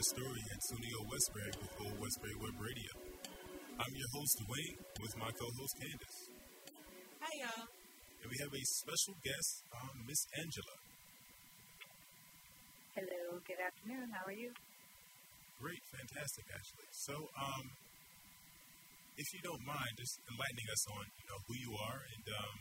Story, Antonio Westbury with Old Westbury Web Radio. I'm your host, Dwayne, with my co-host, Candace. Hi, y'all. And we have a special guest, Miss Angela. Hello, good afternoon. How are you? Great, fantastic, actually. So, if you don't mind, just enlightening us on, who you are and,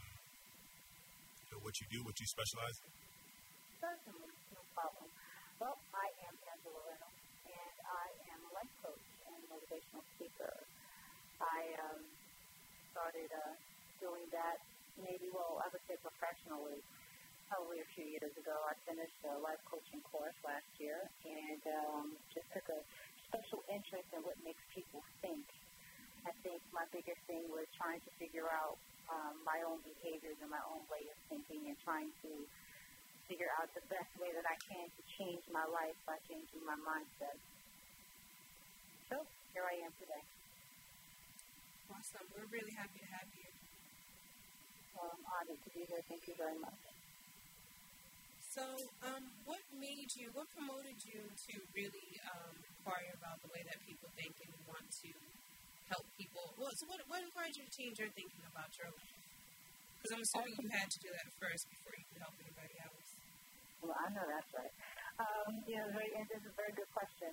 what you do, what you specialize in. Certainly, no problem. Well, I am Angela Reynolds, and I am a life coach and motivational speaker. I started doing that I would say professionally, probably a few years ago. I finished a life coaching course last year and just took a special interest in what makes people think. I think my biggest thing was trying to figure out my own behaviors and my own way of thinking and trying to figure out the best way that I can to change my life by changing my mindset. So here I am today. Awesome. We're really happy to have you. Well, I'm honored to be here. Thank you very much. So what promoted you to really inquire about the way that people think and want to help people? Well, so what encouraged you to change your thinking about your life? Because I'm assuming you had to do that first before you could help anybody else. Well, I know that's right. This is a very good question.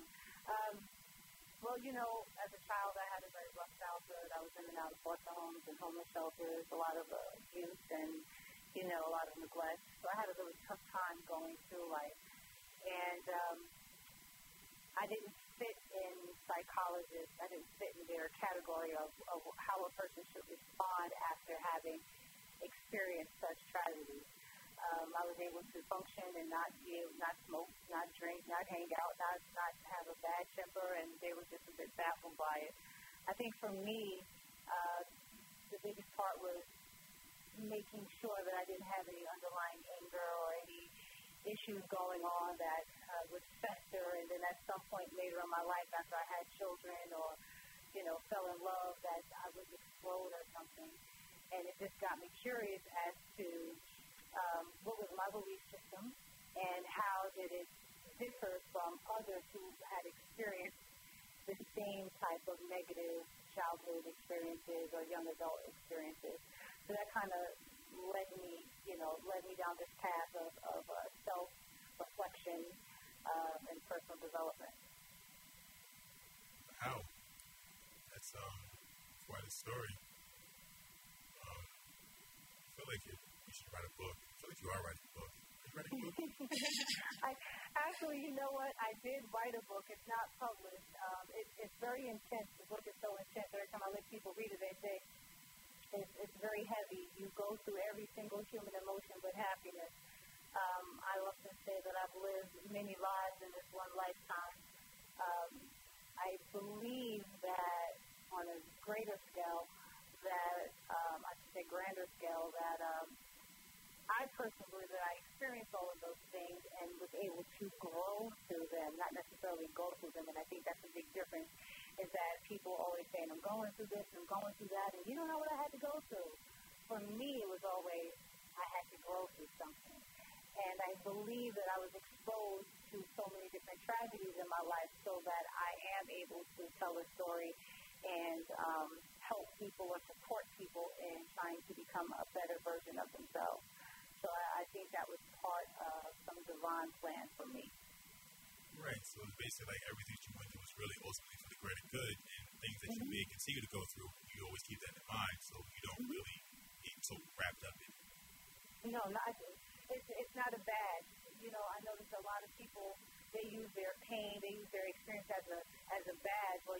As a child, I had a very rough childhood. I was in and out of foster homes and homeless shelters, a lot of abuse and, a lot of neglect. So I had a really tough time going through life. And I didn't fit in psychologists. I didn't fit in their category of how a person should respond after having experienced such tragedies. I was able to function and not smoke, not drink, not hang out, not have a bad temper, and they were just a bit baffled by it. I think for me, the biggest part was making sure that I didn't have any underlying anger or any issues going on that would fester, and then at some point later in my life after I had children or, fell in love, that I would explode or something. And it just got me curious as to what was my belief system and how did it differ from others who had experienced the same type of negative childhood experiences or young adult experiences. So that kind of led me down this path of self-reflection and personal development. Wow. That's quite a story. I feel like you should write a book. I feel like you are writing a book. Are you writing a book? Actually, you know what? I did write a book. It's not published. It's very intense. The book is so intense. Every time I let people read it, they say it's very heavy. You go through every single human emotion with happiness. I often say that I've lived many lives in this one lifetime. I believe that on a greater scale, grander scale, that I personally believe that I experienced all of those things and was able to grow through them, not necessarily go through them. And I think that's a big difference, is that people always say, I'm going through this, I'm going through that, and you don't know what I had to go through. For me, it was always, I had to grow through something. And I believe that I was exposed to so many different tragedies in my life so that I am able to tell a story and help people or support people in trying to become a better version of themselves. So I think that was part of some divine plan for me. Right. So it's basically like everything you went through was really ultimately for the greater good, and things that you may continue to go through, you always keep that in mind, so you don't really get so wrapped up in it. No, it's not a badge. I notice a lot of people, they use their pain, they use their experience as a badge. Well,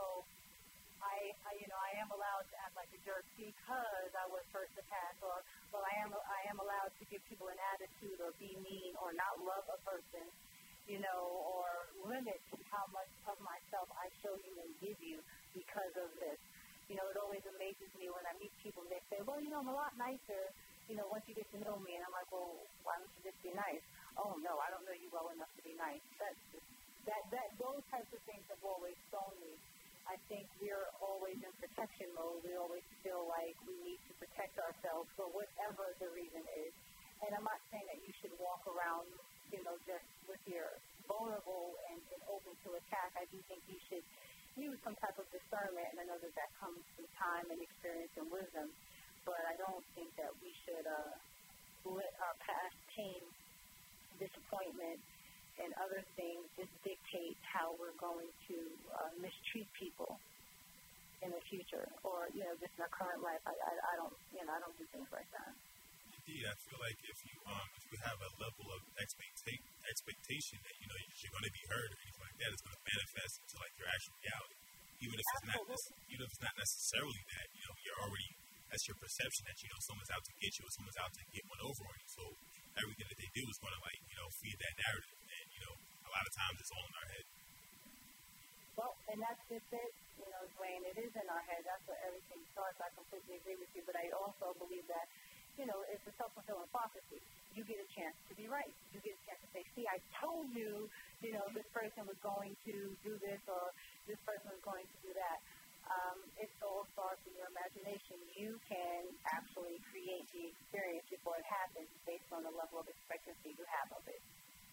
I am allowed to act like a jerk because I was first to pass, or I am allowed to give people an attitude or be mean or not love a person, or limit how much of myself I show you and give you because of this. It always amazes me when I meet people and they say, well, I'm a lot nicer, once you get to know me. And I'm like, well, why don't you just be nice? Oh, no, I don't know you well enough to be nice. Those types of things have always thrown me. I think we're always in protection mode. We always feel like we need to protect ourselves for whatever the reason is. And I'm not saying that you should walk around, just with your vulnerable and open to attack, I do think you should use some type of discernment, and I know that comes through time and experience and wisdom, but I don't think that we should let our past pain, disappointment, and other things just dictate how we're going to mistreat people in the future, or just in our current life. I don't do things like that. Indeed, I feel like if you have a level of expectation that you're going to be heard or anything like that, it's going to manifest into like your actual reality. Even if it's not necessarily that, you're already, that's your perception that someone's out to get you or someone's out to get one over on you. So everything that they do is going to feed that narrative, and a lot of times it's all in our head. Well, and that's just it, Dwayne. It is in our head. That's where everything starts. I completely agree with you, but I also believe that it's a self-fulfilling prophecy. You get a chance to be right. You get a chance to say, see, I told you, this person was going to do this or this person was going to do that. It all starts in your imagination. You can actually create the experience before it happens based on the level of expectancy you have of it.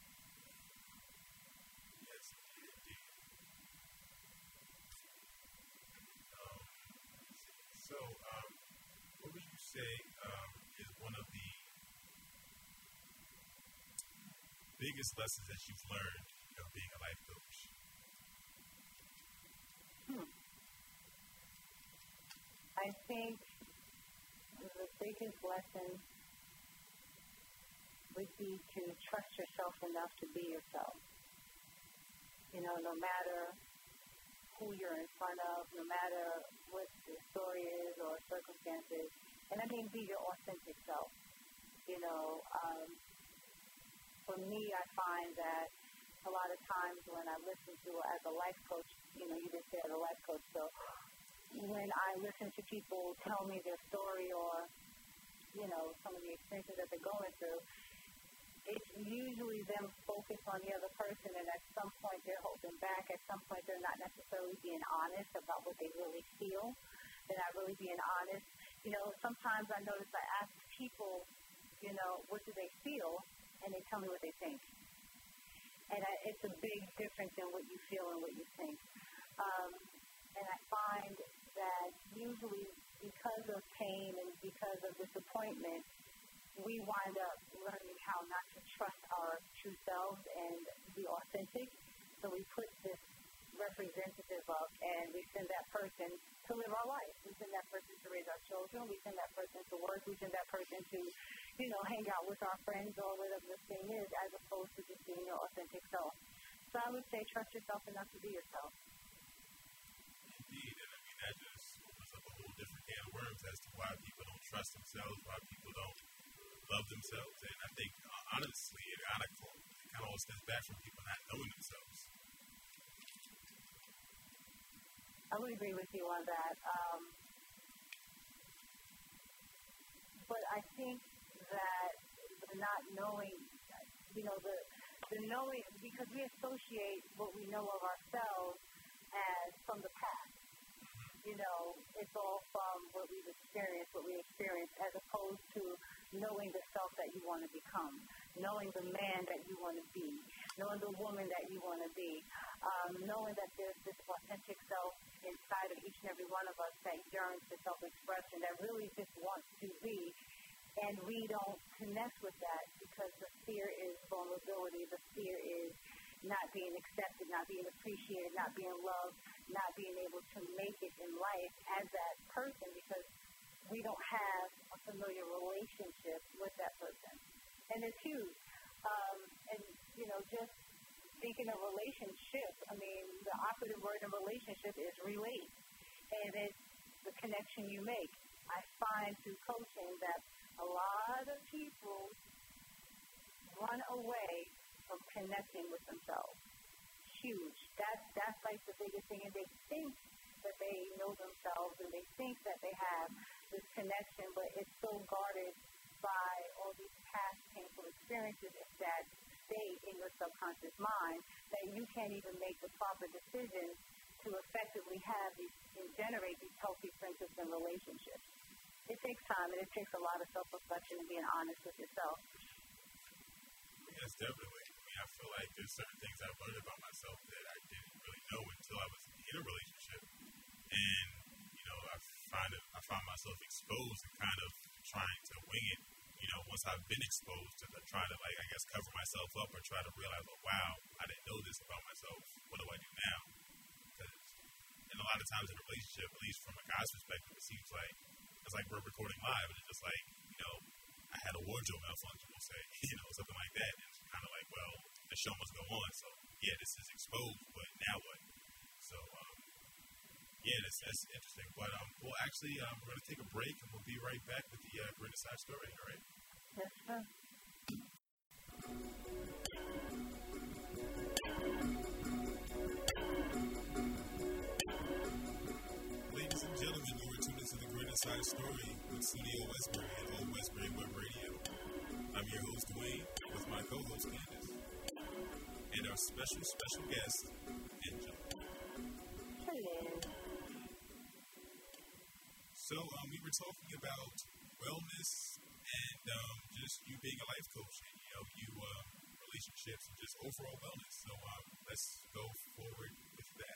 Yes, indeed. So, what would you say is one of the biggest lessons that you've learned, being a life coach? I think the biggest lesson would be to trust yourself enough to be yourself. No matter who you're in front of, no matter what the story is or circumstances, and I mean be your authentic self. For me, I find that a lot of times when I listen to, as a life coach, you just said a life coach, so when I listen to people tell me their story or, some of the experiences that they're going through, it's usually them focused on the other person, and at some point they're holding back. At some point they're not necessarily being honest about what they really feel. They're not really being honest. Sometimes I notice I ask people, what do they feel, and they tell me what they think. And it's a big difference in what you feel and what you think. And I find that usually because of pain and because of disappointment, we wind up learning how not to trust our true selves and be authentic. So we put this representative up and we send that person to live our life. We send that person to raise our children. We send that person to work. We send that person to, hang out with our friends or whatever the thing is, as opposed to just being your authentic self. So I would say trust yourself enough to be yourself. Indeed, and I mean that just opens up a whole different can of worms as to why people don't trust themselves, why people don't love themselves. And I think, honestly, it kind of all stems back from people not knowing themselves. I would agree with you on that. But I think that the not knowing, the knowing, because we associate what we know of ourselves as from the past. It's all from what we've experienced, as opposed to knowing the self that you want to become, knowing the man that you want to be, knowing the woman that you want to be, knowing that there's this authentic self inside of each and every one of us that yearns for self-expression, that really just wants to be. And we don't connect with that because the fear is vulnerability, the fear is not being accepted, not being appreciated, not being loved, not being able to make it in life as that person because we don't have a familiar relationship with that person. And it's huge. Just thinking of relationship, I mean, the operative word in relationship is relate. And it's the connection you make. I find through coaching that a lot of people run away from connecting with themselves. Huge. That's like the biggest thing. And they think that they know themselves and they think that they have this connection, but it's so guarded by all these past painful experiences that stay in your subconscious mind that you can't even make the proper decision to effectively have these and generate these healthy friendships and relationships. It takes time and it takes a lot of self-reflection and being honest with yourself. Yes, definitely. I mean, I feel like there's certain things I've learned about myself that I didn't really know until I was in a relationship. And, you know, I find myself exposed and kind of trying to wing it. You know, once I've been exposed to try to, like, I guess, cover myself up or try to realize, oh, wow, I didn't know this about myself. What do I do now? And a lot of times in a relationship, at least from a guy's perspective, it seems like it's like we're recording live, and it's just like, you know, I had a wardrobe malfunction, we'll say, you know, something like that. And it's kind of like, well, the show must go on. So, yeah, this is exposed, but now what? So, yeah, that's interesting. But, well, actually, we're going to take a break, and we'll be right back with the Grit Aside story, all right? Yes, sir. Ladies and gentlemen, you are tuned into the Grit Aside story with Studio Westbury and Old Westbury Web Radio. I'm your host, Dwayne, with my co-host, Candace, and our special guest, Angel. Hello. So, we were talking about wellness and just you being a life coach and, you know, relationships and just overall wellness. So, let's go forward with that.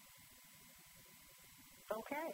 Okay.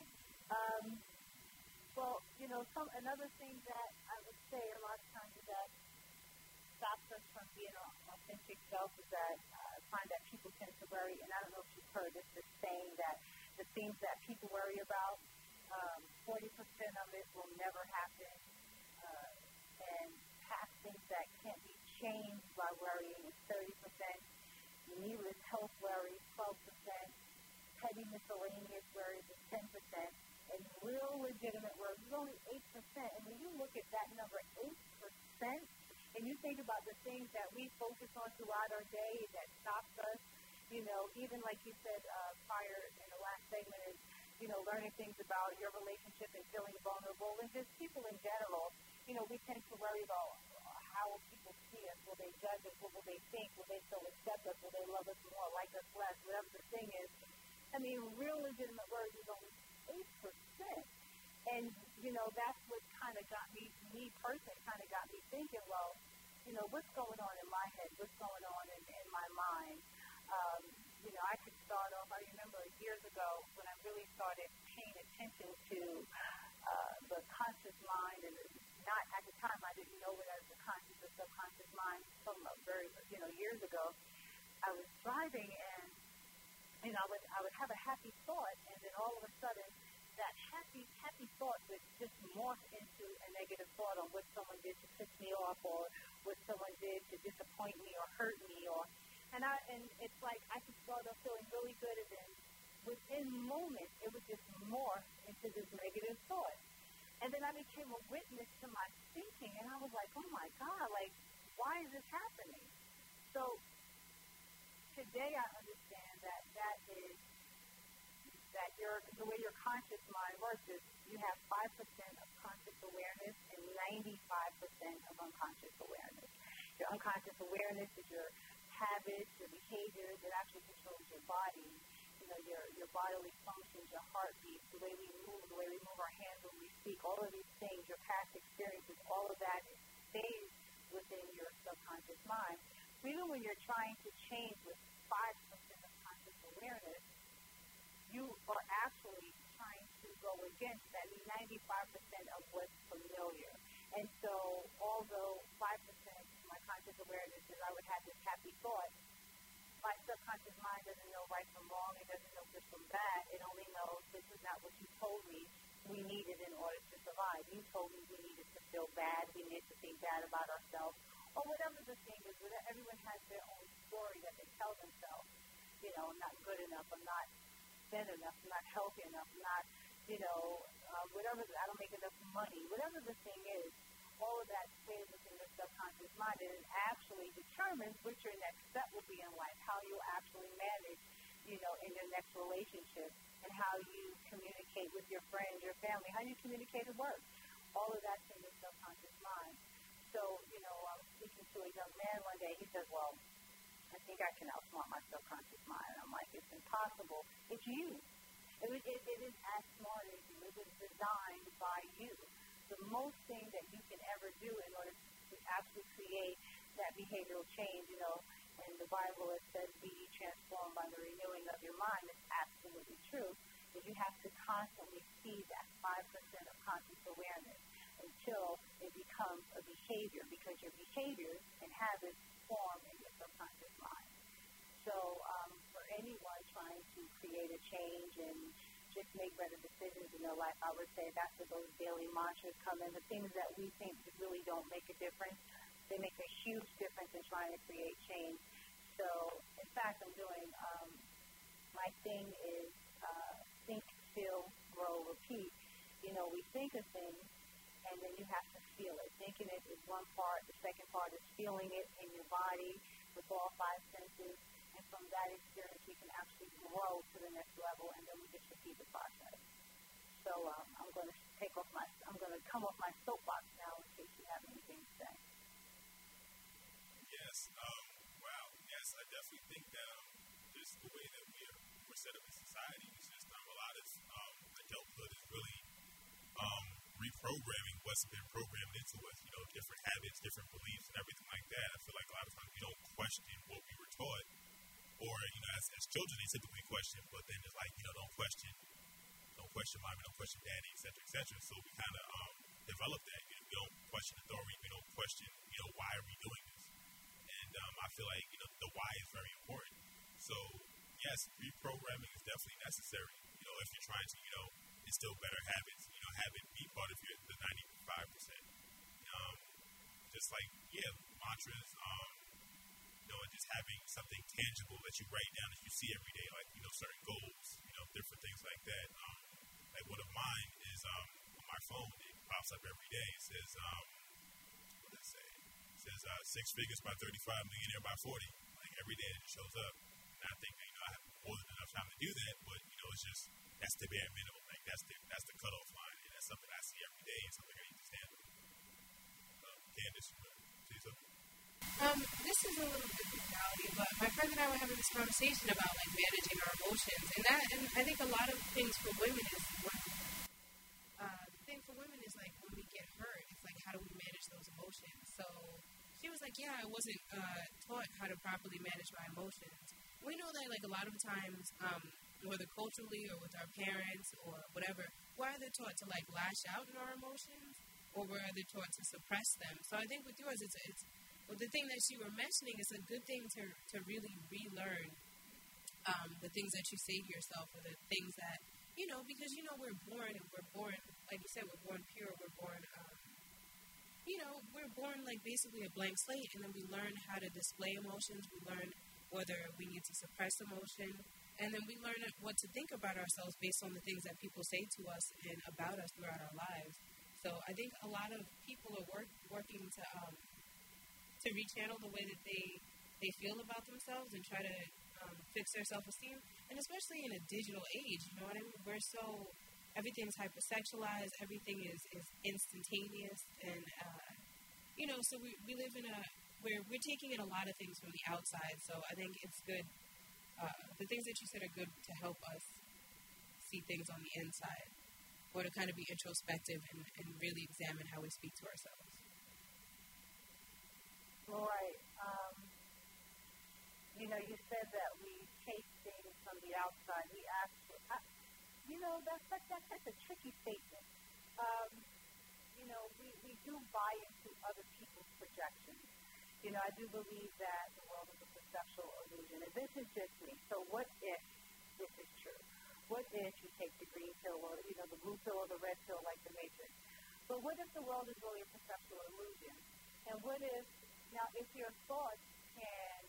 Well, you know, another thing that I would say a lot of times that stops us from being our authentic self is that I find that people tend to worry, and I don't know if you've heard this saying that the things that people worry about, 40% of it will never happen, and past things that can't be changed by worrying is 30%, needless health worries 12%, petty miscellaneous worries is 10%, and real legitimate worries is only 8%. And when you look at that number, 8%, and you think about the things that we focus on throughout our day that stops us, you know, even like you said prior in the last segment is, you know, learning things about your relationship and feeling vulnerable and just people in general. You know, we tend to worry about how will people see us? Will they judge us? What will they think? Will they still accept us? Will they love us more, like us less? Whatever the thing is. I mean, real legitimate words is only 8%. And, you know, that's what kind of got me personally, kind of got me thinking, well, you know, what's going on in my head? What's going on in my mind? You know, I could start off, I remember years ago when I really started paying attention to the conscious mind, and not at the time I didn't know it as the conscious or subconscious mind. From very, you know, years ago, I was driving and, you know, I would have a happy thought, and then all of a sudden, that happy thought would just morph into a negative thought on what someone did to piss me off, or what someone did to disappoint me or hurt me, and it's like I could start off feeling really good, and then within moments, it would just morph into this negative thought. And then I became a witness to my thinking, and I was like, oh my God, like, why is this happening? So today I understand that the way your conscious mind works is you have 5% of conscious awareness and 95% of unconscious awareness. Your unconscious awareness is your habits, your behaviors. It actually controls your body, you know, your bodily functions, your heartbeat, the way we move our hands when we speak, all of these things, your past experiences, all of that stays within your subconscious mind. So even when you're trying to change with 5% of conscious awareness, you are actually trying to go against that 95% of what's familiar. And so although 5% of my conscious awareness is I would have this happy thought, my subconscious mind doesn't know right from wrong. It doesn't know good from bad. It only knows this is not what you told me we needed in order to survive. You told me we needed to feel bad. We needed to think bad about ourselves. Or whatever the thing is. Everyone has their own story that they tell themselves. You know, I'm not good enough. I'm not thin enough. I'm not healthy enough. I'm not, you know, whatever. I don't make enough money. Whatever the thing is, all of that stays within your subconscious mind, and it actually determines what your next step will be in life, how you actually manage, you know, in your next relationship, and how you communicate with your friends, your family, how you communicate at work. All of that's in your subconscious mind. So, you know, I was speaking to a young man one day. He says, well, I think I can outsmart my subconscious mind. I'm like, it's impossible. It's you. It is as smart as you. It was designed by you. The most thing that you can ever do in order to actually create that behavioral change, you know, and the Bible it says, be transformed by the renewing of your mind. It's absolutely true. That you have to constantly see that 5% of conscious awareness until it becomes a behavior, because your behaviors and habits form in your subconscious mind. So for anyone trying to create a change and just make better decisions in their life, I would say that's where those daily mantras come in. The things that we think really don't make a difference, they make a huge difference in trying to create change. So, in fact, I'm doing, my thing is think, feel, grow, repeat. You know, we think a thing, and then you have to feel it. Thinking it is one part. The second part is feeling it in your body with all 5 senses. And from that experience, you can actually grow to the next level, and then we just repeat the process. So I'm going to come off my soapbox now in case you have anything to say. Yes. Wow. Yes, I definitely think that just the way that we're set up in society is just a lot of adulthood is really reprogramming what's been programmed into us. You know, different habits, different beliefs, and everything like that. I feel like a lot of times we don't question what we were taught, or you know, as children they typically question, but then it's like, you know, don't question mommy, don't question daddy, etc., etc. So we kind of develop that. You know, we don't question authority, we don't question, you know, why are we doing this? And I feel like, you know, the why is very important. So yes, reprogramming is definitely necessary. You know, if you're trying to, you know, instill better habits, you know, have it be part of the 95%. Just like mantras, you know, and just having something tangible that you write down that you see every day, like, you know, certain goals, you know, different things like that. Like one of mine is on my phone, it pops up every day. It says, what does it say? It says 6 figures by 35, millionaire by 40. Like every day it shows up. And I think that, you know, I have more than enough time to do that, but, you know, it's just, that's the bare minimum. Like that's the cutoff line, and that's something I see every day and something I need to stand on. Candace, you want to say something? This is a little bit of reality, but my friend and I were having this conversation about like managing our emotions, and I think a lot of things for women is the thing for women is like when we get hurt, it's like how do we manage those emotions? So she was like, yeah, I wasn't taught how to properly manage my emotions. We know that like a lot of times, whether culturally or with our parents or whatever, we're either taught to like lash out in our emotions or we're either taught to suppress them. So I think with yours, it's well, the thing that you were mentioning is a good thing to really relearn the things that you say to yourself, or the things that, you know, because, you know, we're born, like you said, we're born pure, we're born, you know, we're born like basically a blank slate, and then we learn how to display emotions, we learn whether we need to suppress emotion, and then we learn what to think about ourselves based on the things that people say to us and about us throughout our lives. So I think a lot of people are working to rechannel the way that they feel about themselves and try to fix their self-esteem, and especially in a digital age, you know what I mean? Everything's hypersexualized, everything is instantaneous, and, you know, so we live in where we're taking in a lot of things from the outside, so I think it's good, the things that you said are good to help us see things on the inside, or to kind of be introspective and really examine how we speak to ourselves. Right. You know, you said that we take things from the outside. We actually, you know, that's such a tricky statement. You know, we do buy into other people's projections. You know, I do believe that the world is a perceptual illusion. And this is just me. So what if this is true? What if you take the green pill or, you know, the blue pill or the red pill like the Matrix? But what if the world is really a perceptual illusion? And what if, now if your thoughts can,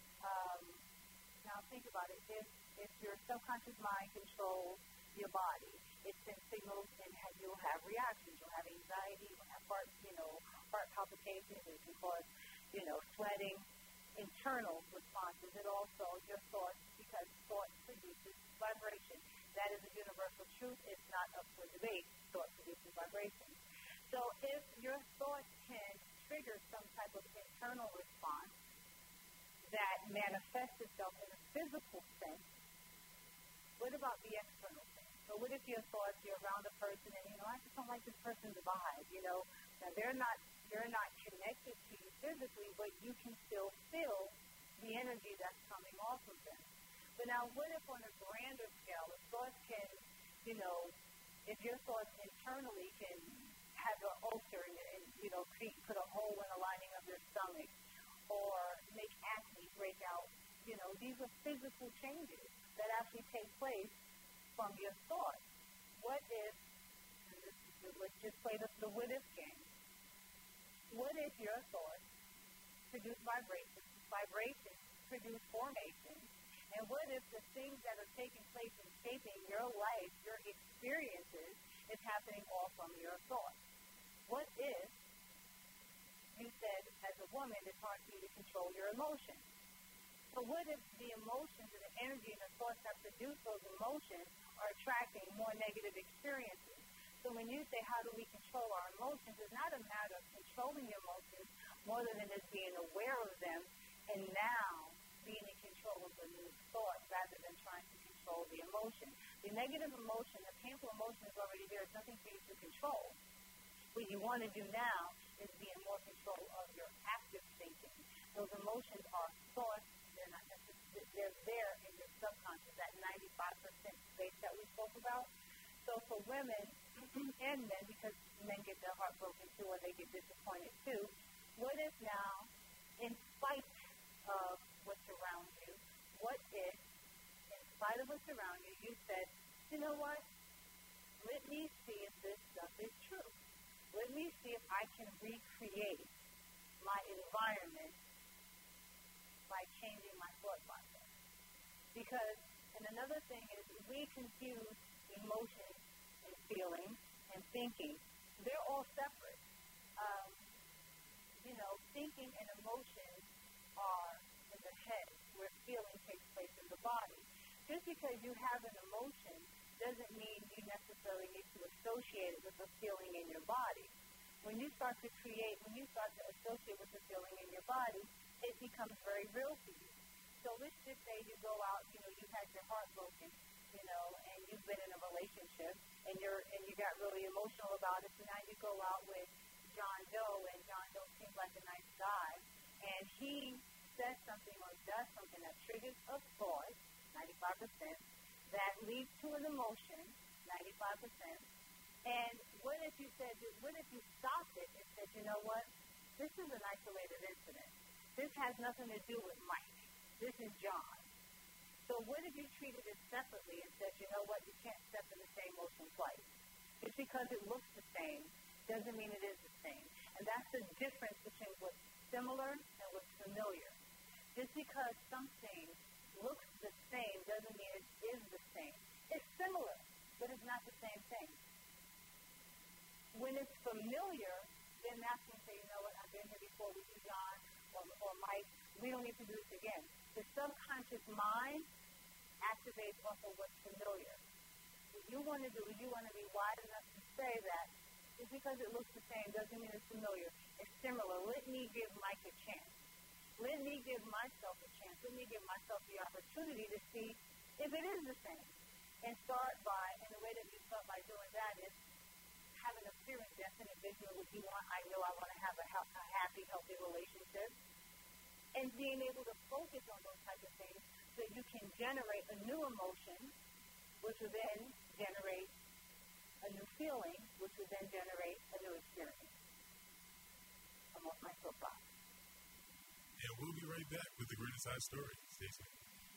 now think about it, if your subconscious mind controls your body, it sends signals and you'll have reactions. You'll have anxiety, you'll have heart palpitations, it can cause, you know, sweating, internal responses. It also, your thoughts, because thought produces vibration. That is a universal truth. It's not up for debate. Thought produces vibration. So if your thoughts can trigger some type of internal response that manifests itself in a physical sense, what about the external sense? So what if your thoughts, you're around a person and, you know, I just don't like this person's vibe, you know. Now they're not connected to you physically, but you can still feel the energy that's coming off of them. But now, what if on a grander scale, if thoughts can, if your thoughts internally can have an ulcer and put a hole in the lining of your stomach or make acne break out, these are physical changes that actually take place from your thoughts. What if, let's just play the what if game. What if your thoughts produce vibrations, vibrations produce formation, and what if the things that are taking place and shaping your life, your experiences, is happening all from your thoughts? What if you said, as a woman, it's hard for you to control your emotions? So what if the emotions and the energy and the thoughts that produce those emotions are attracting more negative experiences? So when you say, how do we control our emotions, it's not a matter of controlling your emotions more than it is being aware of them and now being in control of the new thoughts rather than trying to control the emotion. The negative emotion, the painful emotion is already there. There's nothing for you to control. What you want to do now is be in more control of your active thinking. Those emotions are thoughts. They're not necessarily, they're there in your subconscious, that 95% space that we spoke about. So for women and men, because men get their heart broken too or they get disappointed too, what if now, in spite of what's around you, what if, in spite of what's around you, you said, you know what, let me see if this stuff is true. Let me see if I can recreate my environment by changing my thought process. Because, and another thing is, we confuse emotions and feelings and thinking. They're all separate. Thinking and emotions are in the head, where feeling takes place in the body. Just because you have an emotion doesn't mean you necessarily need to associate it with a feeling in your body. When you start to associate with the feeling in your body, it becomes very real to you. So let's just say you go out, you've had your heart broken, and you've been in a relationship, and you got really emotional about it, so now you go out with John Doe, and John Doe seems like a nice guy, and he says something or does something that triggers a thought, 95%, that leads to an emotion, 95%, and what if you stopped it and said, you know what, this is an isolated incident. This has nothing to do with Mike. This is John. So what if you treated it separately and said, you know what, you can't step in the same ocean twice. Just because it looks the same doesn't mean it is the same. And that's the difference between what's similar and what's familiar. Just because something looks the same doesn't mean it is the same. It's similar, but it's not the same thing. When it's familiar, then that's when you say, you know what, I've been here before with you, John, or Mike. We don't need to do this again. The subconscious mind activates off of what's familiar. What you want to do is you want to be wise enough to say that just because it looks the same doesn't mean it's familiar. It's similar. Let me give Mike a chance. Let me give myself a chance. Let me give myself the opportunity to see if it is the same. And and the way that you start by doing that is having a clear and definite vision of what you want. I know I want to have a happy, healthy relationship. And being able to focus on those types of things so that you can generate a new emotion, which will then generate a new feeling, which will then generate a new experience. I'm off my soapbox. And we'll be right back with the Greater Side Story. Stay tuned.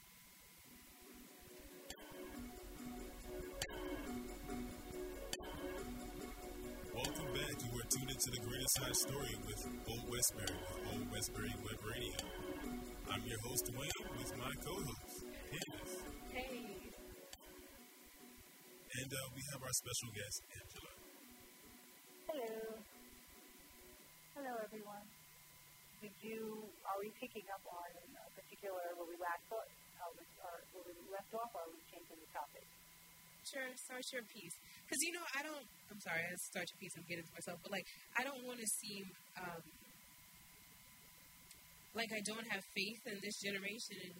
Welcome back. You are tuned into the Greater Side Story with Old Westbury, Old Westbury Web Radio. I'm your host, Dwayne, with my co-host, Candace. Hey. And we have our special guest, Angela. Hello. Hello, everyone. Are we picking up on a particular where we left off, or are we changing the topic? Sure, start your piece. Because, I'm sorry, I start your piece, I'm getting to myself, but, I don't want to seem like I don't have faith in this generation and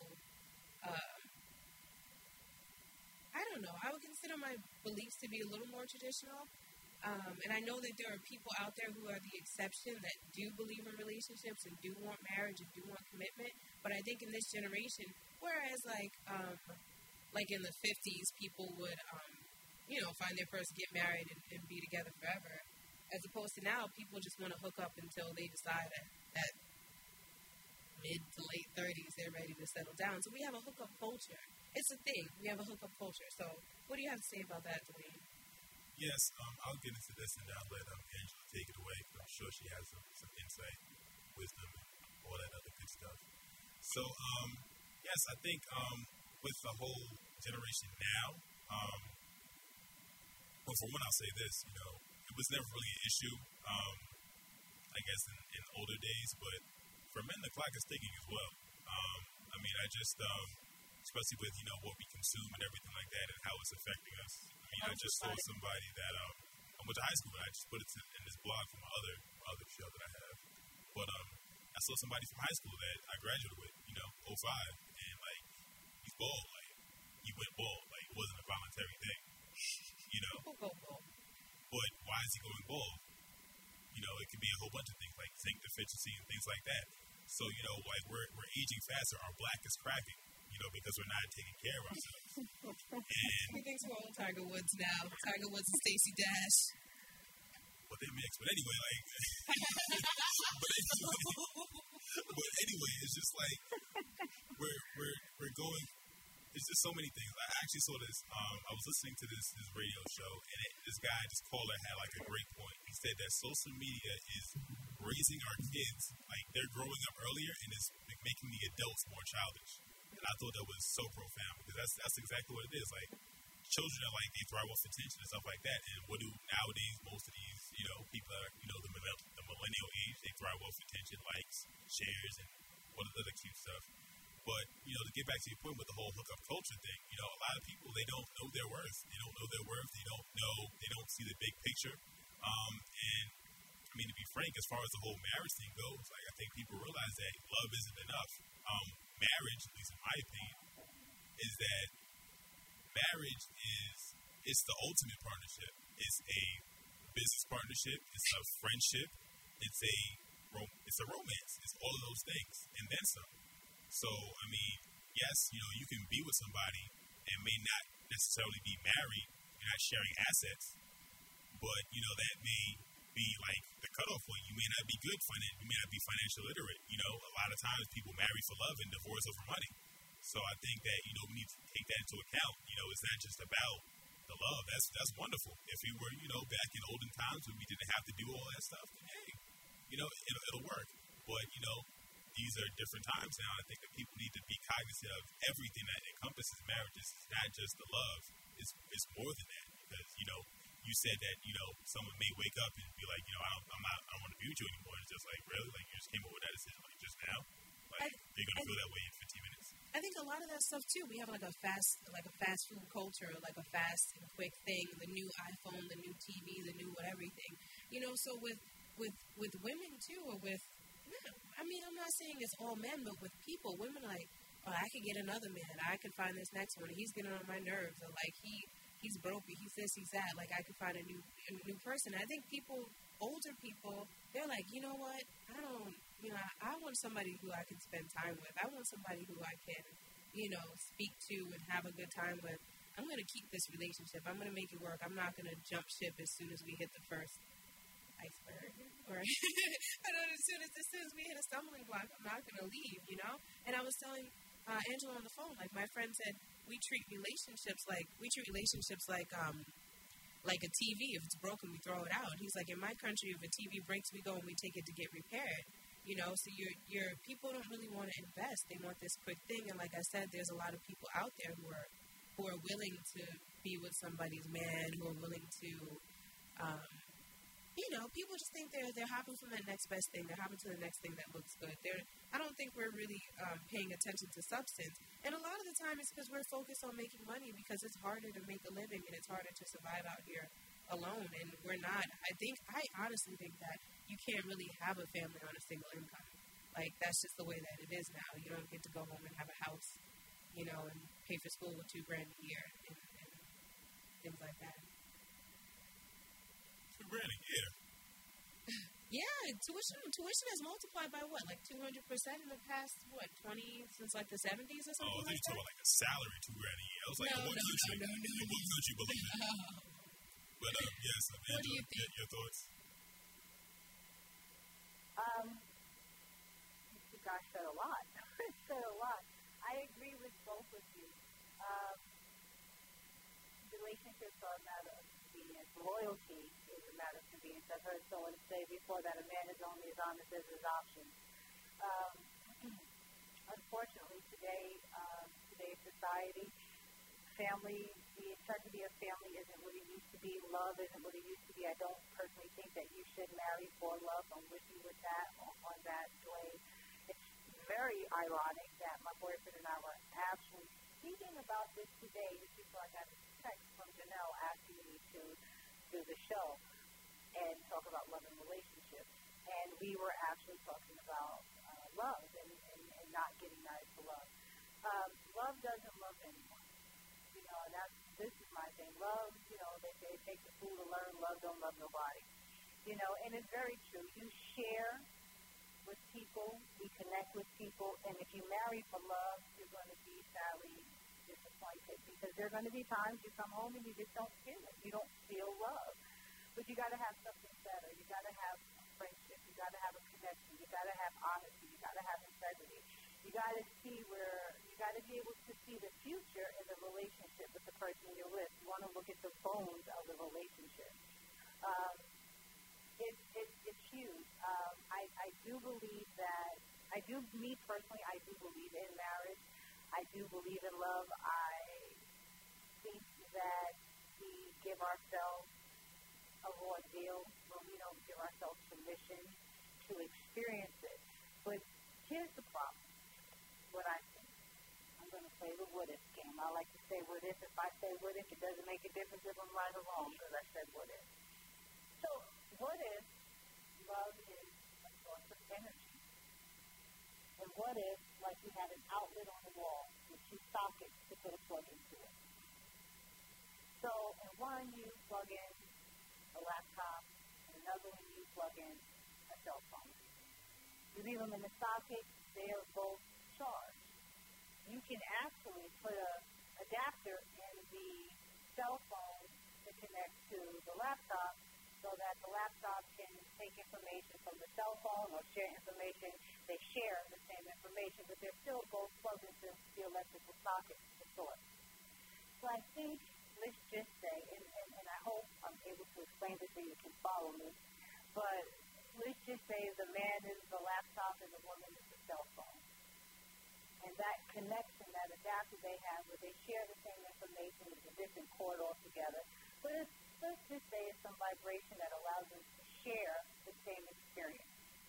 I don't know, I would consider my beliefs to be a little more traditional. And I know that there are people out there who are the exception that do believe in relationships and do want marriage and do want commitment. But I think in this generation, whereas like in the 50s, people would, find their person, get married, and be together forever. As opposed to now, people just want to hook up until they decide at mid to late 30s they're ready to settle down. So we have a hookup culture. It's a thing. We have a hookup culture. So what do you have to say about that, Dwayne? Yes, I'll get into this and I'll let Angela take it away. I'm sure she has some insight, wisdom, and all that other good stuff. So, yes, I think with the whole generation now, well, for one, I'll say this, it was never really an issue, I guess, in older days, but for men, the clock is ticking as well. I mean, I just, especially with, what we consume and everything like that and how it's affecting us. I mean, I just saw somebody that, I went to high school, and I just put it in this blog from my other show that I have. But I saw somebody from high school that I graduated with, 05, and, like, he's bald. Like, he went bald. Like, it wasn't a voluntary thing, Who go bald? But why is he going bald? It could be a whole bunch of things, like zinc deficiency and things like that. So, like, we're aging faster. Our black is cracking, because we're not taking care of ourselves. And He thinks we're all Tiger Woods now. Tiger Woods and Stacey Dash. Well, they're mixed. But anyway, like... but anyway, it's just like... We're going... It's just so many things. I actually saw this. I was listening to this radio show, and this guy, this caller, had like a great point. He said that social media is raising our kids, like they're growing up earlier, and it's making the adults more childish. And I thought that was so profound because that's exactly what it is. Like children are like they thrive off attention and stuff like that. And what do nowadays most of these people that are the millennial age, they thrive off attention, likes, shares, and all the other cute stuff. But, to get back to your point with the whole hookup culture thing, a lot of people, they don't know their worth. They don't know their worth. They don't see the big picture. And, I mean, to be frank, as far as the whole marriage thing goes, like, I think people realize that love isn't enough. Marriage, at least in my opinion, is that marriage it's the ultimate partnership. It's a business partnership. It's a friendship. It's a romance. It's all of those things, and then some. So, I mean, yes, you can be with somebody and may not necessarily be married. You're not sharing assets, but, that may be like the cutoff point. You may not be good you may not be financially literate. A lot of times people marry for love and divorce over money. So I think that, we need to take that into account. It's not just about the love. That's wonderful. If we were, back in olden times when we didn't have to do all that stuff, then hey, it'll work. But, these are different times now. I think that people need to be cognizant of everything that encompasses marriages. It's not just the love. It's more than that. Because, you said that, someone may wake up and be like, I don't want to be with you anymore. It's just like, really? Like, you just came up with that decision, like, just now? Like, you're going to feel that way in 15 minutes. I think a lot of that stuff, too, we have, like a fast food culture, like a fast and quick thing, the new iPhone, the new TV, the new everything. So with women, too, or with... I mean, I'm not saying it's all men, but with people, women are like, oh, I could get another man. I could find this next one. He's getting on my nerves. Or like he's broke. He's this. He's that. Like I could find a new person. I think older people, they're like, you know what? I want somebody who I can spend time with. I want somebody who I can, speak to and have a good time with. I'm going to keep this relationship. I'm going to make it work. I'm not going to jump ship as soon as we hit the first iceberg. Or I know as soon as we hit a stumbling block, I'm not going to leave, And I was telling Angela on the phone, like my friend said, we treat relationships like a TV. If it's broken, we throw it out. He's like, in my country, if a TV breaks, we go and we take it to get repaired. So your people don't really want to invest. They want this quick thing. And like I said, there's a lot of people out there who are willing to be with somebody's man, who are willing to people just think they're hopping from the next best thing. They're hopping to the next thing that looks good. I don't think we're really paying attention to substance. And a lot of the time it's because we're focused on making money because it's harder to make a living and it's harder to survive out here alone. And we're not. I honestly think that you can't really have a family on a single income. Like, that's just the way that it is now. You don't get to go home and have a house, and pay for school with $2,000 a year and things like that. $2,000 a year? Yeah, good. Tuition has multiplied by what, like 200% in the past, 20, since like the 70s or something? Oh, I think you're talking about like a salary $2,000 a year. I was like, what country believe it? But yes, Angela, what do you think? Your thoughts? Gosh, said a lot. Said a lot. I agree with both of you. Relationships are a matter of convenience. Loyalty is a matter of convenience. I've heard someone say before that a man is only as honest as his options. Unfortunately, today's society, family, the integrity of family isn't what it used to be. Love isn't what it used to be. I don't personally think that you should marry for love. I'm with you with that, on that, Dwayne. It's very ironic that my boyfriend and I were actually speaking about this today, just before I got a text from Janelle asking me to do the show and talk about love and relationships. And we were actually talking about love and not getting married for love. Love doesn't love anyone. You know, this is my thing. Love, you know, they say it takes a fool to learn. Love don't love nobody. You know, and it's very true. You share with people, we connect with people, and if you marry for love, you're going to be sadly disappointed because there are going to be times you come home and you just don't feel it. You don't feel love. But you got to have something better. You got to have a friendship. You got to have a connection. You got to have honesty. You got to have integrity. You got to see you got to be able to see the future in the relationship with the person you're with. You want to look at the bones of the relationship. It's huge. I do believe that, me personally, I do believe in marriage. I do believe in love. I think that we give ourselves a raw deal when we don't give ourselves permission to experience it. But here's the problem, what I think. I'm going to play the what if game. I like to say what if. If I say what if, it doesn't make a difference if I'm right or wrong because I said what if. So what if love is a source of energy? And what if, like, you had an outlet on the wall with 2 sockets to put a plug into it? So in one, you plug in a laptop, and another one, you plug in a cell phone. You leave them in the socket, they are both charged. You can actually put an adapter in the cell phone to connect to the laptop so that the laptop can take information from the cell phone or share information. They share the same information, but they're still both plugged into the electrical socket, the source. So I think, let's just say, and I hope I'm able to explain this so you can follow me, but let's just say the man is the laptop and the woman is the cell phone. And that connection, that adapter they have, where they share the same information, is a different cord altogether. But let's just say it's some vibration that allows them to share the same experience.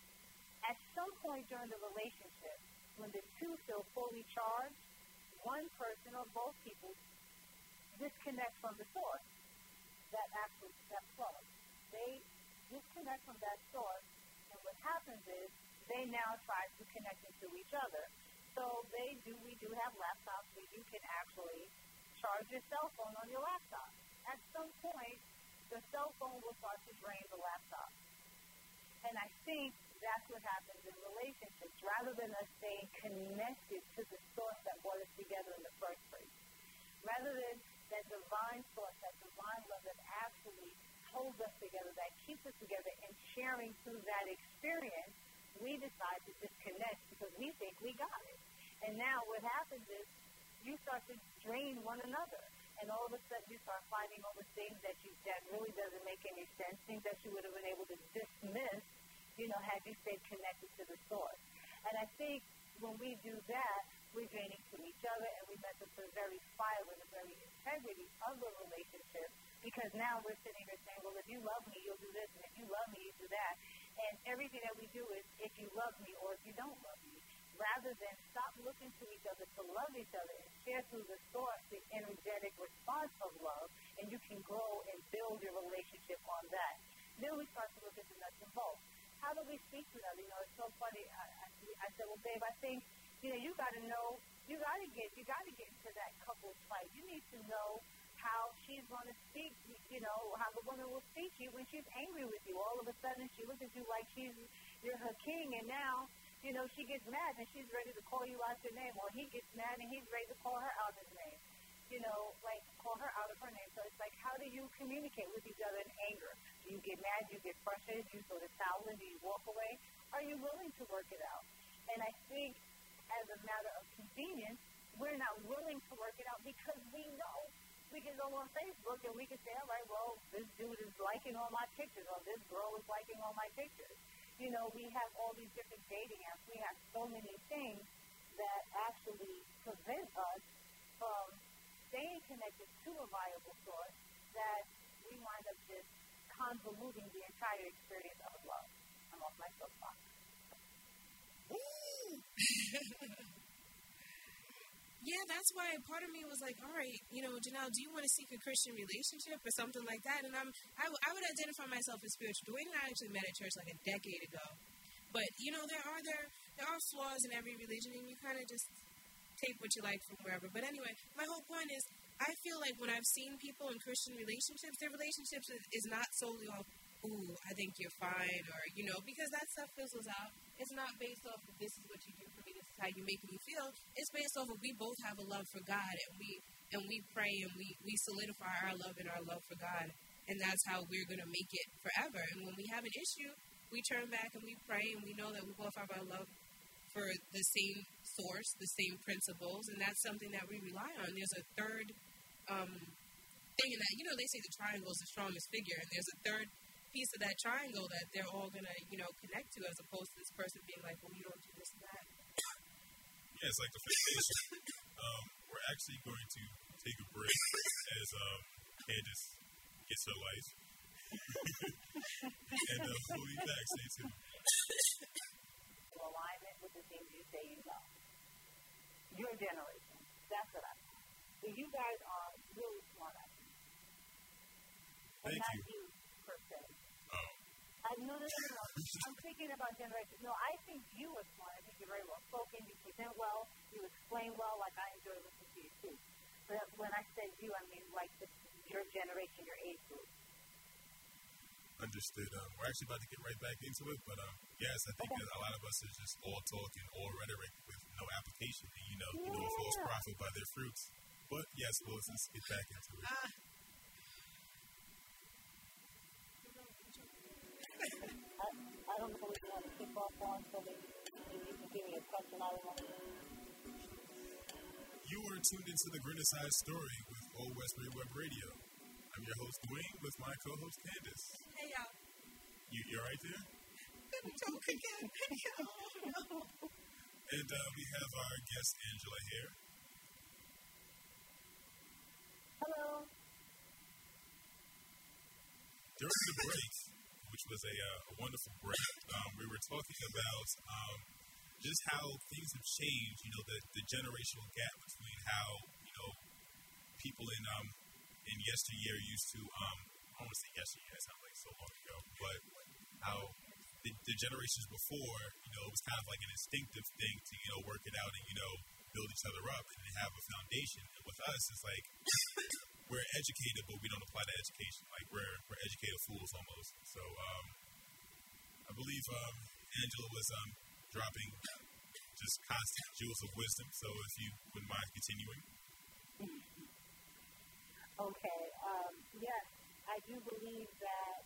At some point during the relationship, when the two feel fully charged, one person or both people disconnect from the source, that plug. They disconnect from that source, and what happens is they now try to connect into each other. So we do have laptops where you can actually charge your cell phone on your laptop. At some point, the cell phone will start to drain the laptop. And I think that's what happens in relationships. Rather than us staying connected to the source that brought us together in the first place, rather than that divine source, that divine love that actually holds us together, that keeps us together, and sharing through that experience, we decide to disconnect because we think we got it. And now what happens is you start to drain one another. And all of a sudden you start fighting over things that really doesn't make any sense, things that you would have been able to dismiss, had you stayed connected to the source. And I think when we do that, we're draining to each other, and we mess up the very fiber, the very integrity of the relationship, because now we're sitting here saying, well, if you love me, you'll do this, and if you love me, you do that. And everything that we do is if you love me or if you don't love me, rather than stop looking to each other to love each other and share through the source the energetic response of love, and you can grow and build your relationship on that. Then we start to look at the nuts and bolts. How do we speak to them? It's so funny. I said, well, babe, I think, you got to know, you got to get into that couple's fight. You need to know how she's going to speak, how the woman will speak to you when she's angry with you. All of a sudden, she looks at you like you're her king, and now, she gets mad and she's ready to call you out your name, or he gets mad and he's ready to call her out his name, like call her out of her name. So it's like, how do you communicate with each other in anger? Do you get mad? Do you get frustrated? Do you sort of silent? Do you walk away? Are you willing to work it out? And I think as a matter of convenience, we're not willing to work it out because we know we can go on Facebook and we can say, all right, well, this dude is liking all my pictures, or this girl is liking all my pictures. We have all these different dating apps. We have so many things that actually prevent us from staying connected to a viable source, that we wind up just convoluting the entire experience of love. I'm off my soapbox. Yeah, that's why part of me was like, all right, Janelle, do you want to seek a Christian relationship or something like that? And I would identify myself as spiritual. Dwayne and I actually met at church like a decade ago. But, there are flaws in every religion, and you kind of just take what you like from wherever. But anyway, my whole point is, I feel like when I've seen people in Christian relationships, their relationships is not solely off, ooh, I think you're fine, or, because that stuff fizzles out. It's not based off of this is what you do for me, this is how you make me feel. It's based off of we both have a love for God, and we pray, and we solidify our love and our love for God. And that's how we're going to make it forever. And when we have an issue, we turn back and we pray, and we know that we both have our love for the same source, the same principles, and that's something that we rely on. There's a third thing in that, they say the triangle is the strongest figure, and there's a third piece of that triangle that they're all going to, connect to, as opposed to this person being like, well, you don't do this and that. Yeah, it's like the foundation. We're actually going to take a break as Candace gets her life. And we'll be back. Stay tuned. Alignment with the things you say you know. Your generation. That's what I think. So you guys are really smart, I think. Thank not you. Per se. Oh. No. I'm thinking about generations. No, I think you are smart. I think you're very well spoken. You present well. You explain well. Like, I enjoy listening to you, too. But when I said you, I mean, like, your generation, your age group. Understood. We're actually about to get right back into it, but yes, I think that a lot of us are just all talk and all rhetoric with no application. And, a false prophet by their fruits. But yes, let's get back into it. I don't know what you want to kick off on, so maybe you can give me a question I remember. You are tuned into the Grinnicide Story with Old Westbury Web Radio. I'm your host, Dwayne, with my co-host, Candace. Hey, y'all. You're right there? Couldn't talk again. And we have our guest, Angela, here. Hello. During the break, which was a wonderful break, we were talking about just how things have changed, the generational gap between how, people in yesteryear used to, I don't want to say yesteryear, that sounds like so long ago, but how the generations before, it was kind of like an instinctive thing to, work it out and, build each other up and have a foundation. And with us, it's like we're educated, but we don't apply that education. Like we're educated fools almost. So I believe Angela was dropping just constant jewels of wisdom. So if you wouldn't mind continuing. Okay. Yes, I do believe that,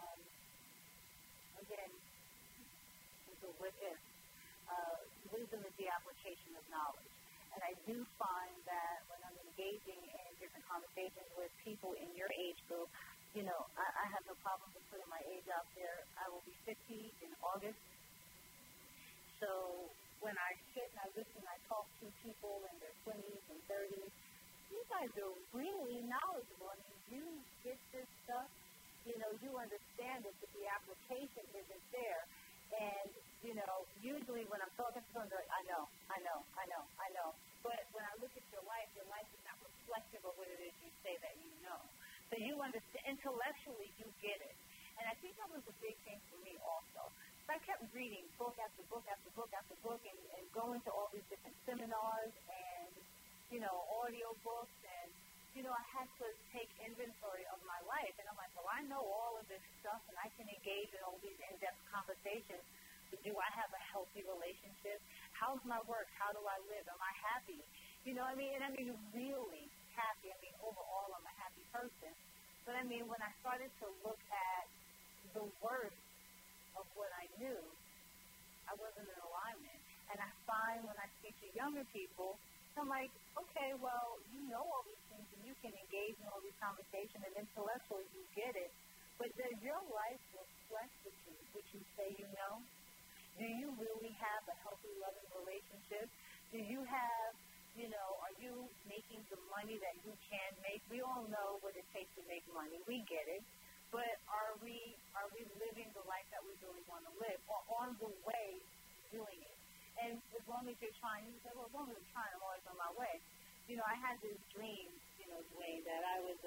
again, it's a wisdom is the application of knowledge. And I do find that when I'm engaging in different conversations with people in your age group, I have no problem with putting my age out there. I will be 50 in August. So when I sit and I listen, I talk to people in their 20s and 30s, you guys are really knowledgeable. I mean, you get this stuff, you understand it, but the application isn't there. And, usually when I'm talking to someone, they're like, I know. But when I look at your life is not reflective of what it is you say that you know. So you understand, intellectually you get it. And I think that was a big thing for me also. So I kept reading book after book after book after book and going to all these different seminars and, audio books and I had to take inventory of my life. And I'm like, well, I know all of this stuff, and I can engage in all these in-depth conversations. But do I have a healthy relationship? How's my work? How do I live? Am I happy? And really happy. Overall, I'm a happy person. But, when I started to look at the worth of what I knew, I wasn't in alignment. And I find when I speak to younger people, I'm like, okay, well, you know all these things and you can engage in all these conversations and intellectually you get it. But does your life reflect what you say you know? Do you really have a healthy, loving relationship? Do you have, are you making the money that you can make? We all know what it takes to make money. We get it. But are we living the life that we really want to live, or on the way doing it? And as long as you're trying, you say, well, as long as I'm trying, I'm always on my way. I had this dream, Dwayne, that I was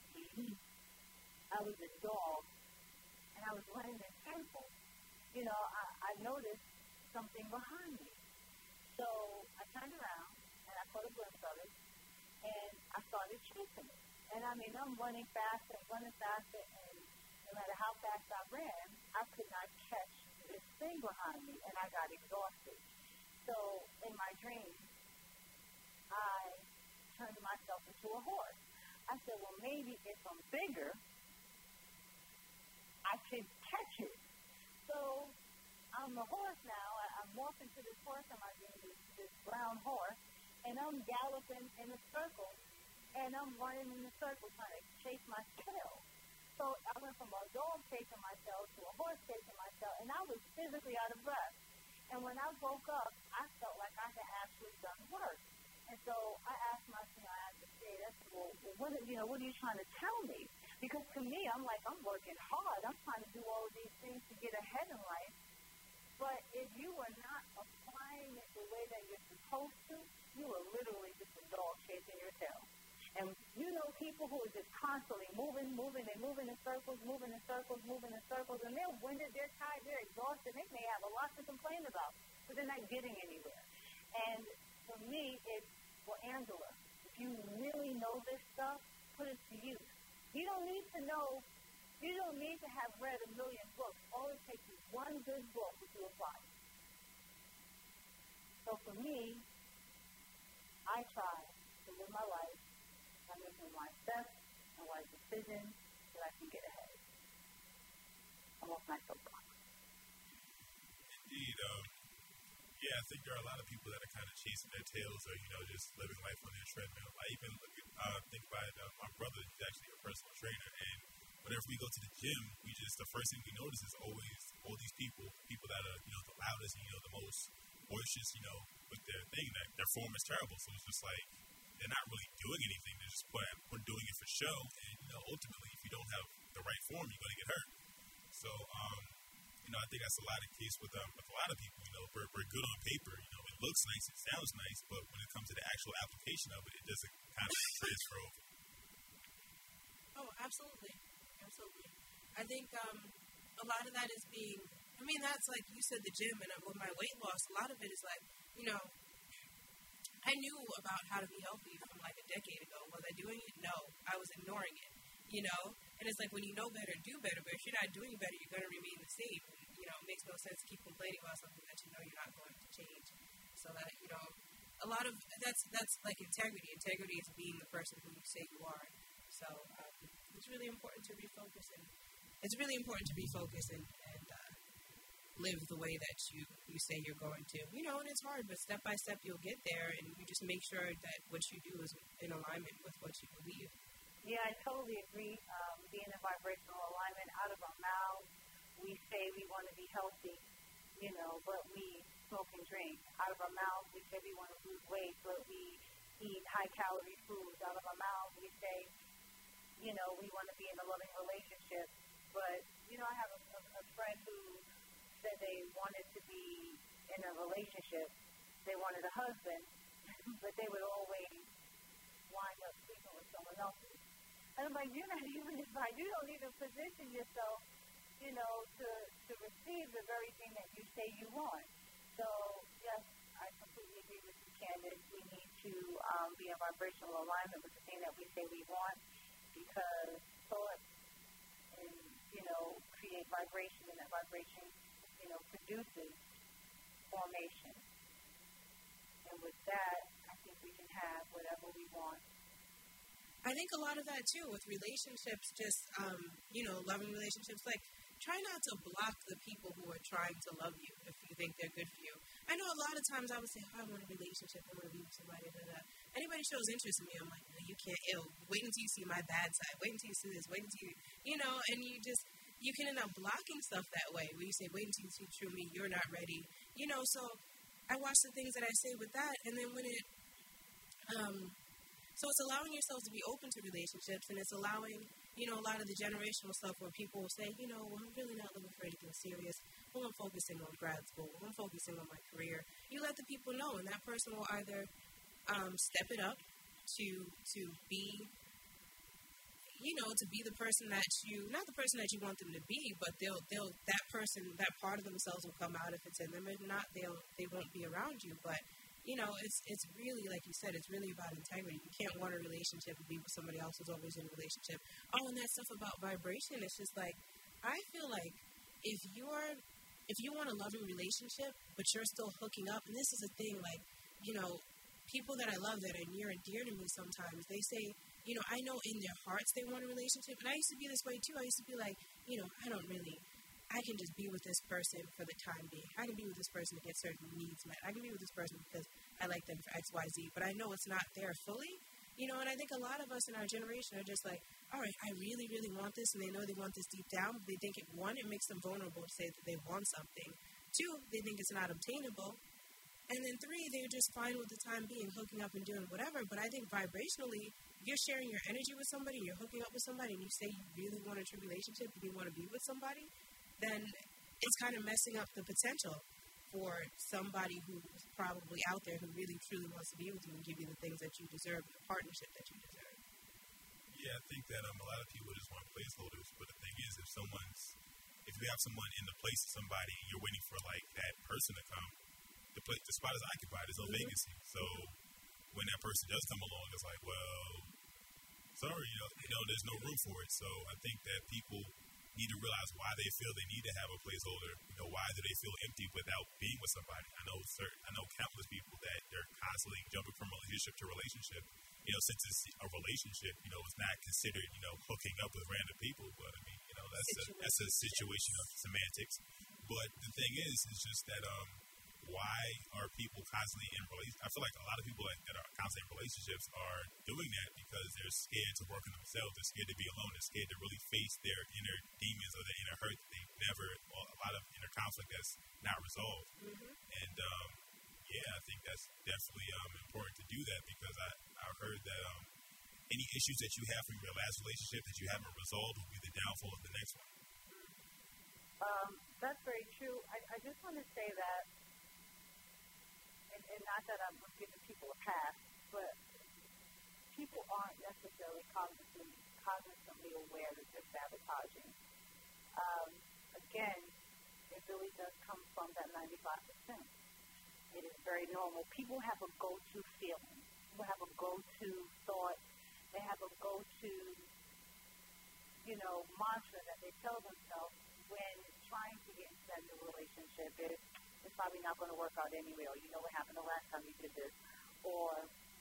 a dog, and I was running in circles. I noticed something behind me. So I turned around, and I caught a glimpse of it, and I started chasing it. And, I'm running faster, and no matter how fast I ran, I could not catch this thing behind me, and I got exhausted. So in my dream, I turned myself into a horse. I said, well, maybe if I'm bigger, I could catch it. So I'm a horse now. I'm morphing to this horse in my dream, this brown horse, and I'm galloping in a circle, and I'm running in a circle trying to chase my tail. So I went from a dog chasing myself to a horse chasing myself, and I was physically out of breath. And when I woke up, I felt like I had actually done work. And so I asked my well, what are you trying to tell me? Because to me, I'm working hard. I'm trying to do all of these things to get ahead in life. But if you are not applying it the way that you're supposed to, you are literally just a dog chasing your tail. And people who are just constantly moving in circles, and they're winded, they're tired, they're exhausted. They may have a lot to complain about, but they're not getting anywhere. And for me, it's, well, Angela, if you really know this stuff, put it to use. You don't need to have read a million books. All it takes is one good book which you apply. So for me, I try to live my life. I'm making my best and wise decisions so that I can get ahead. I'm off my soapbox. Indeed. I think there are a lot of people that are kind of chasing their tails or, just living life on their treadmill. I even think about my brother, who's actually a personal trainer, and whenever we go to the gym, the first thing we notice is always all these people that are, the loudest and, the most boisterous, with their thing, that their form is terrible. So it's just like, they're not really doing anything. They're just doing it for show. And, ultimately, if you don't have the right form, you're going to get hurt. So, I think that's a lot of the case with a lot of people. We're good on paper. It looks nice, it sounds nice, but when it comes to the actual application of it, it doesn't kind of transfer over. Oh, absolutely. Absolutely. I think a lot of that is that's like you said, the gym, and with my weight loss, a lot of it is like, I knew about how to be healthy from like a decade ago. Was I doing it? No. I was ignoring it, And it's like when you know better, do better. But if you're not doing better, you're going to remain the same. And, it makes no sense to keep complaining about something that you're not going to change. So that, a lot of that's like integrity. Integrity is being the person who you say you are. So it's really important to refocus and live the way that you say you're going to. And it's hard, but step by step you'll get there, and you just make sure that what you do is in alignment with what you believe. Yeah, I totally agree. Being in vibrational alignment, out of our mouths, we say we want to be healthy, but we smoke and drink. Out of our mouths, we say we want to lose weight, but we eat high-calorie foods. Out of our mouths, we say, we want to be in a loving relationship. But, I have a friend who said they wanted to be in a relationship. They wanted a husband, but they would always wind up sleeping with someone else. And I'm like, you're not even invited. You don't even position yourself, to receive the very thing that you say you want. So, yes, I completely agree with you candid. We need to be in vibrational alignment with the thing that we say we want, because thought and, create vibration, and that vibration, produces formation. And with that, I think we can have whatever we want. I think a lot of that, too, with relationships, just, loving relationships, like, try not to block the people who are trying to love you if you think they're good for you. I know a lot of times I would say, I want a relationship, I want to be with somebody, Anybody shows interest in me, I'm like, no, you can't, wait until you see my bad side, wait until you see this, wait until you, and you can end up blocking stuff that way, where you say, wait until you see true me, you're not ready, so I watch the things that I say with that, and then when it, so it's allowing yourself to be open to relationships, and it's allowing, a lot of the generational stuff where people will say, well, I'm really not looking for anything serious. Well, I'm focusing on grad school. I'm focusing on my career. You let the people know, and that person will either step it up to be, to be the person that not the person that you want them to be, but that person, that part of themselves will come out if it's in them. If not, they won't be around you. But it's really, like you said, it's really about integrity. You can't want a relationship and be with somebody else who's always in a relationship. Oh, and that stuff about vibration, it's just like, I feel like if you want a loving relationship, but you're still hooking up, and this is a thing, like, people that I love that are near and dear to me sometimes, they say, I know in their hearts they want a relationship, and I used to be this way too. I used to be like, I can just be with this person for the time being. I can be with this person to get certain needs met. I can be with this person because I like them for X, Y, Z, but I know it's not there fully, and I think a lot of us in our generation are just like, all right, I really, really want this, and they know they want this deep down, but they think it makes them vulnerable to say that they want something. 2, they think it's not obtainable. And then 3, they're just fine with the time being, hooking up and doing whatever. But I think vibrationally, if you're sharing your energy with somebody, you're hooking up with somebody, and you say you really want a true relationship and you want to be with somebody, then it's kind of messing up the potential for somebody who's probably out there who really, truly wants to be with you and give you the things that you deserve, the partnership that you deserve. Yeah, I think that a lot of people just want placeholders, but the thing is, if you have someone in the place of somebody, you're waiting for, like, that person to come, the spot is occupied, there's no vacancy. So when that person does come along, it's like, well, sorry, there's no room for it. So I think that people need to realize why they feel they need to have a placeholder. Why do they feel empty without being with somebody? I know countless people that they're constantly jumping from relationship to relationship. Since it's a relationship, it's not considered, hooking up with random people. But I mean, that's a situation of semantics. But the thing is just that why are people constantly in relationships? I feel like a lot of people that are constantly in relationships are doing that because they're scared to work on themselves. They're scared to be alone. They're scared to really face their inner demons or their inner hurt that a lot of inner conflict that's not resolved. Mm-hmm. And, I think that's definitely important to do that, because I've heard that any issues that you have from your last relationship that you haven't resolved will be the downfall of the next one. That's very true. I just want to say that, and not that I'm giving people a pass, but people aren't necessarily cognizantly aware that they're sabotaging. Again, it really does come from that 95%. It is very normal. People have a go-to feeling. People have a go-to thought. They have a go-to, mantra that they tell themselves when trying to get into that new relationship. It's probably not going to work out anyway, or what happened the last time you did this, or,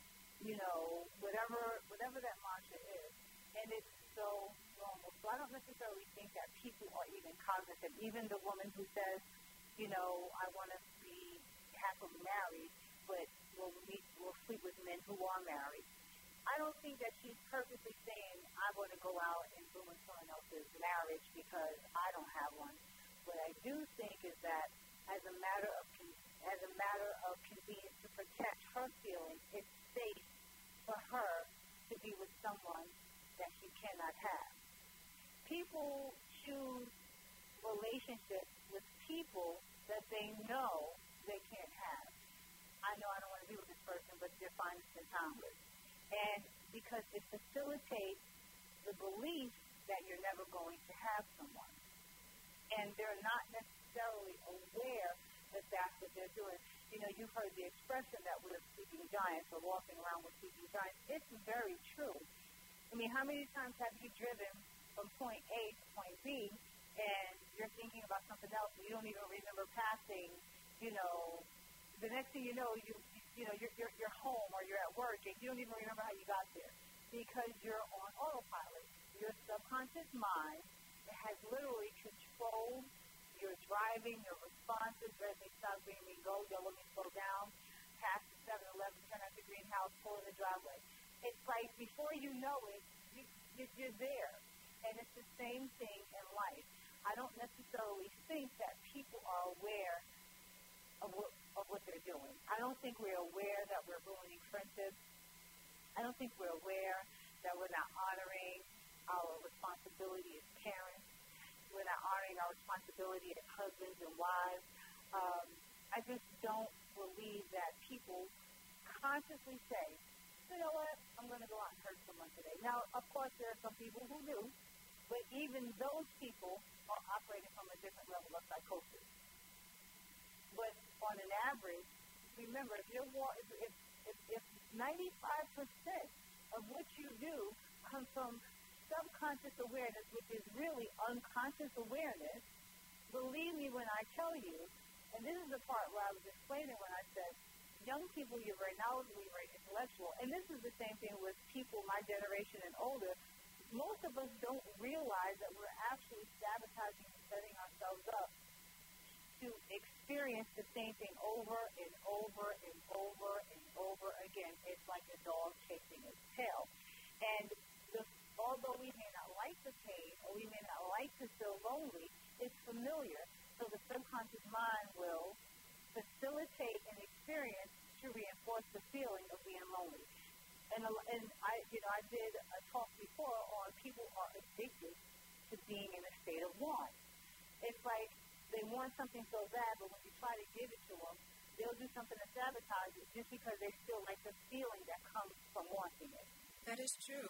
whatever that mantra is. And it's so normal. So I don't necessarily think that people are even cognizant. Even the woman who says, I want to be happily married, but we'll sleep with men who are married. I don't think that she's purposely saying, I'm going to go out and ruin someone else's marriage because I don't have one. What I do think is that as a matter of convenience, to protect her feelings, it's safe for her to be with someone that she cannot have. People choose relationships with people that they know they can't have. I know I don't want to be with this person, but they're fine to spend time with. And because it facilitates the belief that you're never going to have someone. And they're not necessarily aware that that's what they're doing. you've heard the expression that we're sleeping giants or walking around with sleeping giants. It's very true. I mean, how many times have you driven from point A to point B and you're thinking about something else and you don't even remember passing, the next thing you know, you're home or you're at work and you don't even remember how you got there because you're on autopilot. Your subconscious mind has literally controlled your driving, your responses, red me, stop, green me, go, yellow me, slow down, pass the 7-Eleven, turn out the greenhouse, pull in the driveway. It's like before you know it, you're there. And it's the same thing in life. I don't necessarily think that people are aware of what they're doing. I don't think we're aware that we're ruining friendships. I don't think we're aware that we're not honoring our responsibility as parents. We're not honoring our responsibility as husbands and wives. I just don't believe that people consciously say, you know what, I'm going to go out and hurt someone today. Now, of course, there are some people who do, but even those people are operating from a different level of psychosis. But on an average, remember, if 95% of what you do comes from subconscious awareness, which is really unconscious awareness, believe me when I tell you, and this is the part where I was explaining when I said, young people, you're very knowledgeable, you're very intellectual, and this is the same thing with people my generation and older. Most of us don't realize that we're actually sabotaging and setting ourselves up to experience the same thing over and over and over and over again. It's like a dog chasing its tail. And although we may not like the pain or we may not like to feel lonely, it's familiar. So the subconscious mind will facilitate an experience to reinforce the feeling of being lonely. And I did a talk before on people are addicted to being in a state of want. It's like they want something so bad, but when you try to give it to them, they'll do something to sabotage it just because they still like the feeling that comes from wanting it. That is true.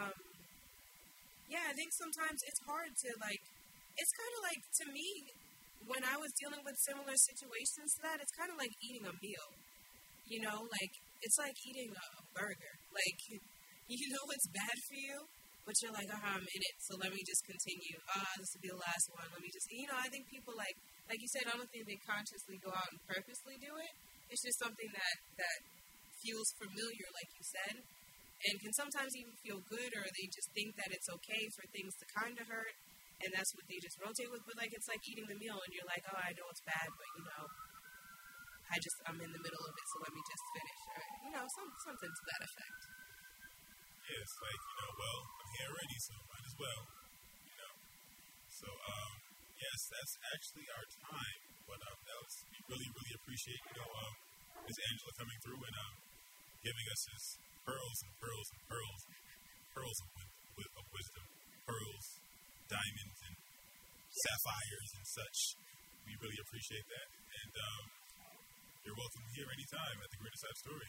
I think sometimes it's hard to, it's kind of like, to me, when I was dealing with similar situations to that, it's kind of like eating a meal. It's like eating a burger. It's bad for you, but you're like, I'm in it, so let me just continue. This will be the last one. Let me just, I think people, like you said, I don't think they consciously go out and purposely do it. It's just something that feels familiar, like you said, and can sometimes even feel good, or they just think that it's okay for things to kind of hurt, and that's what they just rotate with. But, it's like eating the meal, and you're like, I know it's bad, but, I'm in the middle of it, so let me just finish, or, something to that effect. Yeah, it's like, I'm here already, so might as well, So, yes, that's actually our time, but we really, really appreciate, Ms. Angela coming through and giving us his pearls and pearls and pearls, pearls of wisdom, pearls, diamonds, and sapphires and such. We really appreciate that, and you're welcome here anytime at the Greater Side Story.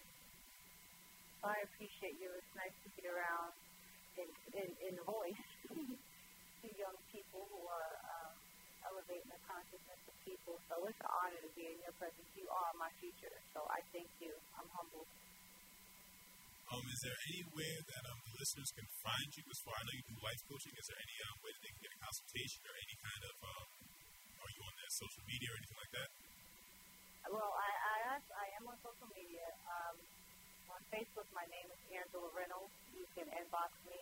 I appreciate you. It's nice to be around in voice to young people who are elevating the consciousness of people. So it's an honor to be in your presence. You are my future. So I thank you. I'm humbled. Is there any way that the listeners can find you as far? I know you do life coaching. Is there any way that they can get a consultation or any kind of, are you on their social media or anything like that? Well, I am on social media. On Facebook, my name is Angela Reynolds. You can inbox me.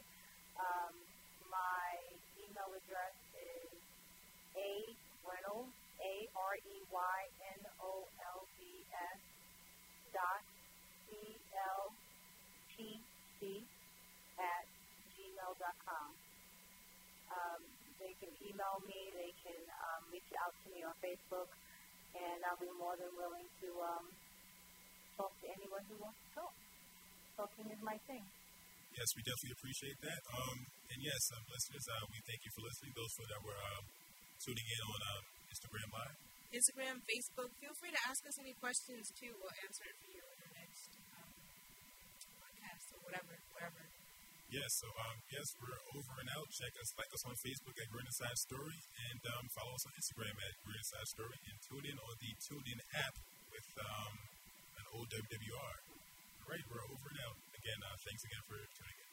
My email address is areynolds, AREYNOLDS CLPC@gmail.com. They can email me. They can reach out to me on Facebook, and I'll be more than willing to talk to anyone who wants to talk. Talking is my thing. Yes, we definitely appreciate that. And yes, listeners, we thank you for listening. Those that were tuning in on Instagram Live. Instagram, Facebook. Feel free to ask us any questions, too. We'll answer it for you in the next podcast or whatever. Yes, so yes, we're over and out. Like us on Facebook at Greater Side Story, and follow us on Instagram at Greater Side Story, and tune in on the TuneIn app with an old WWR. All right, we're over now. Again, thanks again for tuning in.